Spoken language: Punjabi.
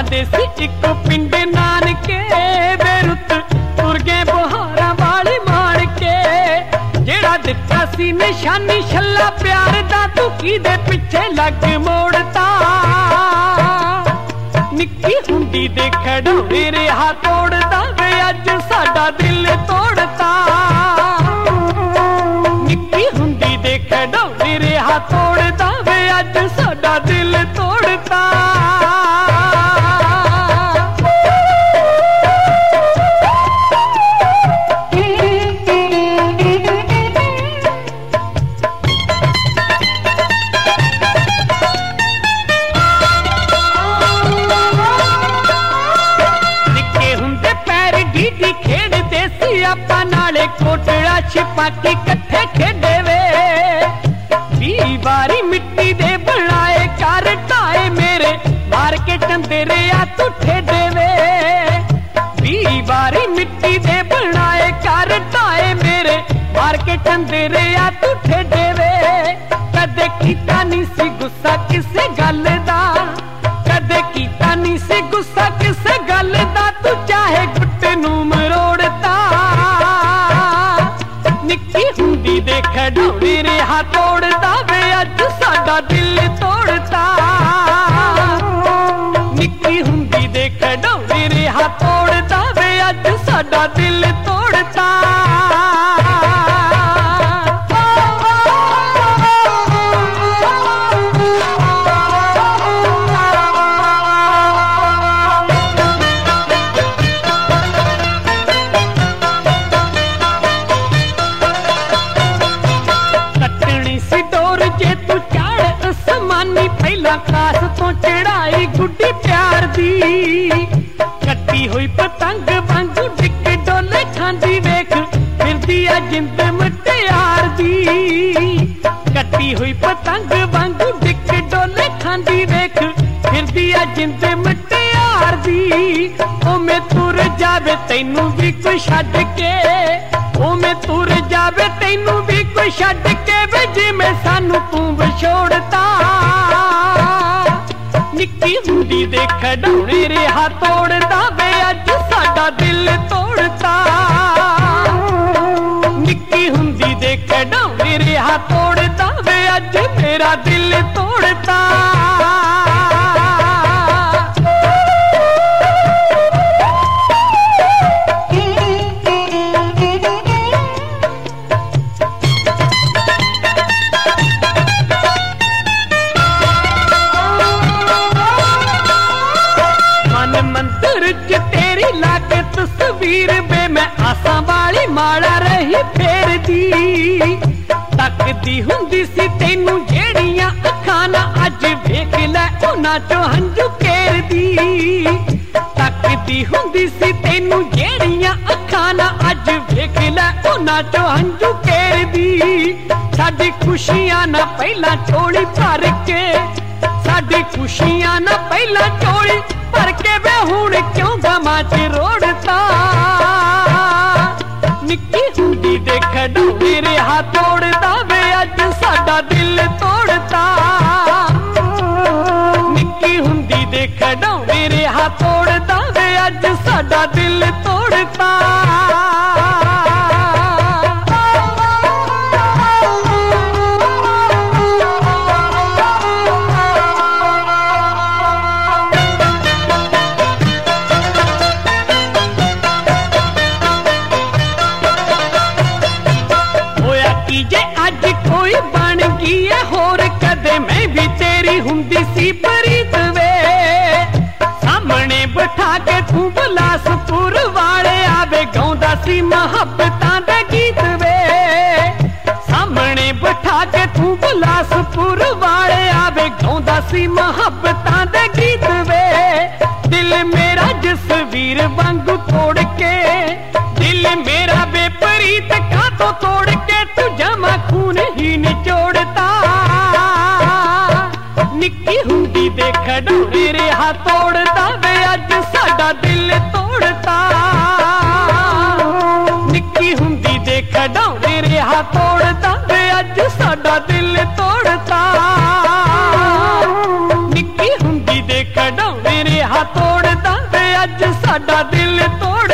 ਜਾਂਦੇ ਸੀ ਇੱਕ ਪਿੰਡ ਨਾਨਕੇ ਵੇ ਰੁੱਤ ਤੁਰ ਗਏ ਬਹਾਰਾਂ ਵਾਲੀ ਮਾਰ ਕੇ ਜਿਹੜਾ ਦਿੱਤਾ ਸੀ ਨਿਸ਼ਾਨੀ ਛੱਲਾ ਪਿਆਰ ਦਾ ਤੂੰ ਕਿਹਦੇ ਪਿੱਛੇ ਲੱਗ ਮੋੜਤਾ ਨਿੱਕੀ ਹੁੰਦੀ ਦੇ ਖਿਡੌਣੇ ਰਿਹਾ ਤੋੜਦਾ ਵੇ ਅੱਜ ਸਾਡਾ ਦਿਲ ਤੋੜਤਾ ਨਿੱਕੀ ਹੁੰਦੀ ਦੇ ਖਿਡੌਣੇ ਰਿਹਾ ਤੋੜਦਾ ਵੇ ਅੱਜ ਸਾਡਾ ਦਿਲ ਤੋੜਤਾ ਆਪਾਂ ਨਾਲੇ ਕੋਟੜਾ ਛਿਪਾ ਕੇ ਇਕੱਠੇ ਖੇਡੇ ਵੇ 20 ਵਾਰੀ ਮਿੱਟੀ ਦੇ ਬਣਾਏ ਘਰ ਢਾਏ ਮੇਰੇ ਮਾਰ ਕੇ ਟੰਦਰੇ ਆ ਤੂੰ ਠੇਡੇ ਵੇ 20 ਵਾਰੀ ਮਿੱਟੀ ਦੇ ਬਣਾਏ ਘਰ ਢਾਏ ਮੇਰੇ ਮਾਰ ਕੇ ਟੰਦਰੇ ਆ ਤੂੰ ਠੇਡੇ ਵੇ ਕਦੇ ਕੀਤਾ ਨਹੀਂ ਸੀ ਗੁੱਸਾ ਕਿਸੇ ਗੱਲ ਦਾ ਕਦੇ ਕੀਤਾ ਨਹੀਂ ਸੀ ਗੁੱਸਾ ਕਿਸੇ ਗੱਲ ਦਾ ਤੂੰ ਚਾਹੇ ਗੁੱਟ ਨੂੰ ਮਰੋੜਤਾ ਨਿੱਕੀ ਹੁੰਦੀ ਦੇ ਖਿਡੌਣੇ ਰਿਹਾ ਤੋੜਦਾ ਵੇ ਅੱਜ ਸਾਡਾ ਦਿਲ ਤੋੜਤਾ ਨਿੱਕੀ ਹੁੰਦੀ ਦੇ ਖਿਡੌਣੇ ਰਿਹਾ ਤੋੜਦਾ ਵੇ ਅੱਜ ਸਾਡਾ ਦਿਲ ਤੋੜਤਾ ਕਾਸ ਤੋਂ ਚੜਾਈ ਗੁੱਡੀ ਪਿਆਰ ਦੀ ਕੱਟੀ ਹੋਈ ਪਤੰਗ ਵਾਂਗੂ ਡਿੱਗ ਡੋਲੇ ਖਾਂਦੀ ਵੇਖ ਫਿਰਦੀ ਆ ਜਿੰਦ ਮੁਟਿਆਰ ਦੀ ਕੱਟੀ ਹੋਈ ਪਤੰਗ ਵਾਂਗੂ ਡਿੱਗ ਡੋਲੇ ਖਾਂਦੀ ਵੇਖ ਫਿਰਦੀ ਆ ਜਿੰਦ ਮੁਟਿਆਰ ਦੀ ਉਹ ਮੈਂ ਤੁਰ ਜਾਵੇ ਤੈਨੂੰ ਵੀ ਕੋਈ ਛੱਡ ਕੇ ਉਹ ਮੈਂ ਤੁਰ ਜਾਵੇ ਤੈਨੂੰ ਵੀ ਕੋਈ ਛੱਡ ਕੇ ਵੇ ਜਿਵੇਂ ਸਾਨੂੰ ਤੂੰ ਵਿਛੋੜਤਾ ਨਿੱਕੀ ਹੁੰਦੀ ਦੇ ਖਿਡੌਣੇ ਰਿਹਾ ਤੋੜਦਾ ਵੇ ਅੱਜ ਸਾਡਾ ਦਿਲ ਤੋੜਤਾ ਨਿੱਕੀ ਹੁੰਦੀ ਦੇ ਖਿਡੌਣੇ ਰਿਹਾ ਤੋੜਦਾ ਵੇ ਅੱਜ ਮੇਰਾ ਦਿਲ ਤੋੜਤਾ ਤਸਵੀਰ ਵੇ ਮੈਂ ਆਸਾਂ ਵਾਲੀ ਮਾਲਾ ਰਹੀ ਫੇਰਦੀ ਤੱਕਦੀ ਹੁੰਦੀ ਸੀ ਤੈਨੂੰ ਜਿਹੜੀਆਂ ਅੱਖਾਂ ਨਾ ਅੱਜ ਵੇਖ ਲੈ ਉਹਨਾਂ ਚੋਂ ਹੰਝੂ ਕੇਰਦੀ ਤੱਕਦੀ ਹੁੰਦੀ ਸੀ ਤੈਨੂੰ ਜਿਹੜੀਆਂ ਅੱਖਾਂ ਨਾ ਅੱਜ ਵੇਖ ਲੈ ਉਹਨਾਂ ਚੋਂ ਹੰਝੂ ਕੇਰਦੀ ਸਾਡੀ ਖੁਸ਼ੀਆਂ ਨਾ ਪਹਿਲਾਂ ਝੋਲੀ ਭਰ ਕੇ ਸਾਡੀ ਖੁਸ਼ੀਆਂ ਨਾ ਪਹਿਲਾਂ ਝੋਲੀ ਭਰ ਕੇ ਵੇ ਹੁਣ ਕਿਉਂ ਗਮਾਂ ਚ ਰੋੜਤਾ ਨਿੱਕੀ ਹੁੰਦੀ ਦੇ ਖਿਡੌਣੇ ਰਿਹਾ ਤੋੜਦਾ ਵੇ ਅੱਜ ਸਾਡਾ ਦਿਲ ਤੋੜਤਾ ਨਿੱਕੀ ਹੁੰਦੀ ਦੇ ਖਿਡੌਣੇ ਰਿਹਾ ਤੋੜਦਾ ਵੇ ਅੱਜ ਸਾਡਾ ਦਿਲ ਤੋੜਤਾ ਜੇ ਅੱਜ ਕੋਈ ਬਣ ਗਈ ਏ ਹੋਰ ਕਦੇ ਮੈਂ ਵੀ ਤੇਰੀ ਹੁੰਦੀ ਸੀ ਪ੍ਰੀਤ ਵੇ ਸਾਹਮਣੇ ਬਿਠਾ ਕੇ ਤੂੰ ਬਿਲਾਸਪੁਰ ਵਾਲੇ ਆਵੇ ਗਾਉਂਦਾ ਸੀ ਮੁਹੱਬਤਾਂ ਦੇ ਗੀਤ ਵੇ ਸਾਹਮਣੇ ਬਿਠਾ ਕੇ ਤੂੰ ਬਿਲਾਸਪੁਰ ਵਾਲੇ ਆਵੇ ਗਾਉਂਦਾ ਸੀ ਮੁਹੱਬਤਾਂ ਦੇ ਗੀਤ ਵੇ ਦਿਲ ਮੇਰਾ ਜਸਵੀਰ ਵਾਂਗੂ ਤੋੜ ਕੇ ਦਿਲ ਮੇਰਾ ਬੇਪਰੀਤ ਕਾਤੋਂ ਤੋੜ ਕੇ ਤੂੰ ਜਮਾ ਖੂਨ ਹੀ ਨਿਚੋੜਤਾ ਨਿੱਕੀ ਹੁੰਦੀ ਦੇ ਖਿਡੌਣੇ ਰਿਹਾ ਤੋੜਦਾ ਵੇ ਅੱਜ ਸਾਡਾ ਦਿਲ ਤੋੜਤਾ ਨਿੱਕੀ ਹੁੰਦੀ ਦੇ ਖਿਡੌਣੇ ਰਿਹਾ ਤੋੜਦਾ ਵੇ ਅੱਜ ਸਾਡਾ ਦਿਲ ਤੋੜਤਾ ਨਿੱਕੀ ਹੁੰਦੀ ਦੇ ਖਿਡੌਣੇ ਰਿਹਾ ਤੋੜ साडा दिल तोड़